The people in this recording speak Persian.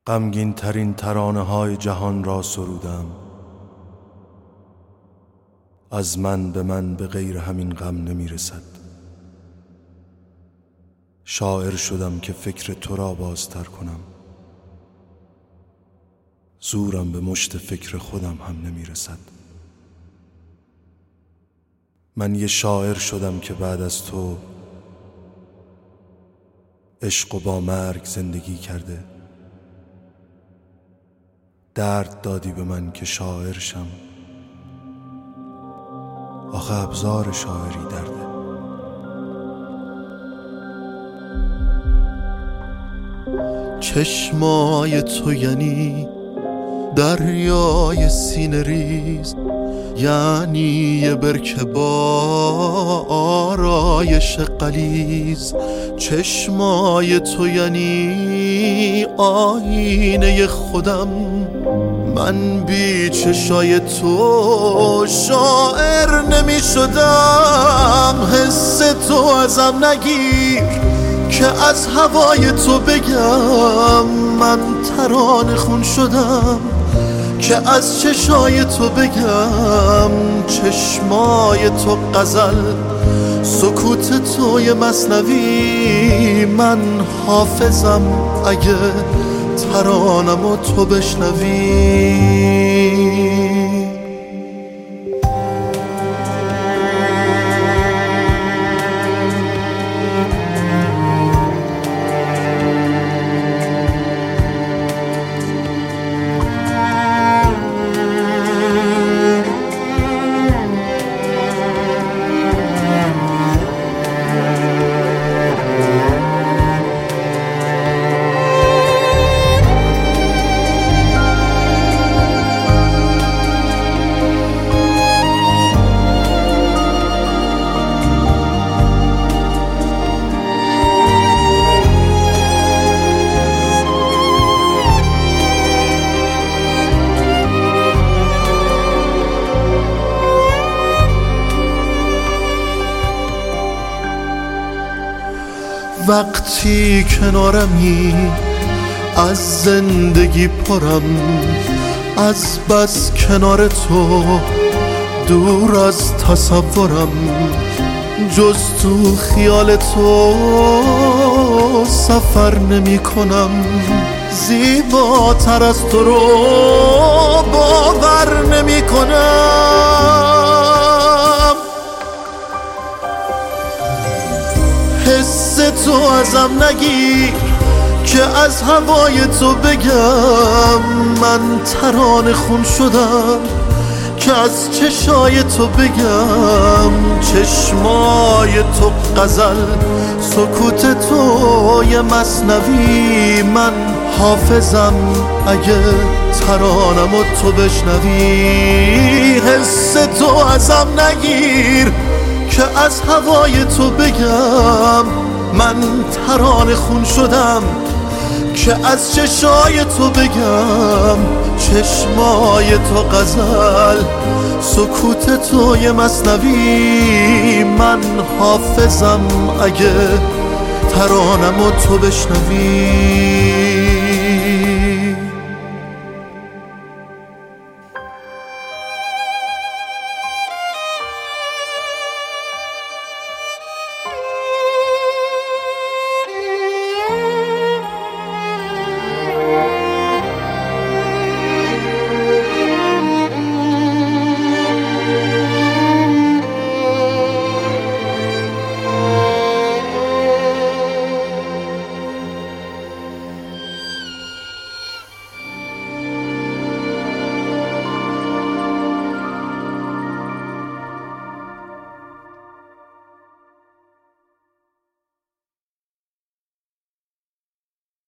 غمگین ترین ترانه های جهان را سرودم. از من به غیر همین غم نمی رسد. شاعر شدم که فکر تو را بازتر کنم. زورم به مشت فکر خودم هم نمی رسد. من یه شاعر شدم که بعد از تو عشق و با مرگ زندگی کرده. درد دادی به من که شاعر شم. آخه ابزار شاعری درده. چشمای تو یعنی دریای سینه ریز، یعنی یه برکه با آرایش غلیظ. چشمای تو یعنی آینه خودم، من بی چشای تو شاعر نمی شدم. حس تو ازم نگیر که از هوای تو بگم، من ترانه خون شدم که از چشای تو بگم. چشمای تو غزل، سکوت تو یه مثنوی، من حافظم اگه ترانمو تو بشنوی. وقتی کنارمی از زندگی پرم، از بس کنار تو دور از تصورم. جز تو خیال تو سفر نمی کنم، زیباتر از تو رو باور نمی کنم. حس تو ازم نگیر که از هوای تو بگم، من ترانه خون شدم که از چشای تو بگم. چشمای تو غزل، سکوت تو یه مثنوی، من حافظم اگه ترانمو تو بشنوی. حس تو ازم نگیر که از هوای تو بگم، من ترانه خون شدم که از چشای تو بگم. چشمای تو غزل، سکوت تو یه مثنوی، من حافظم اگه ترانمو تو بشنوی.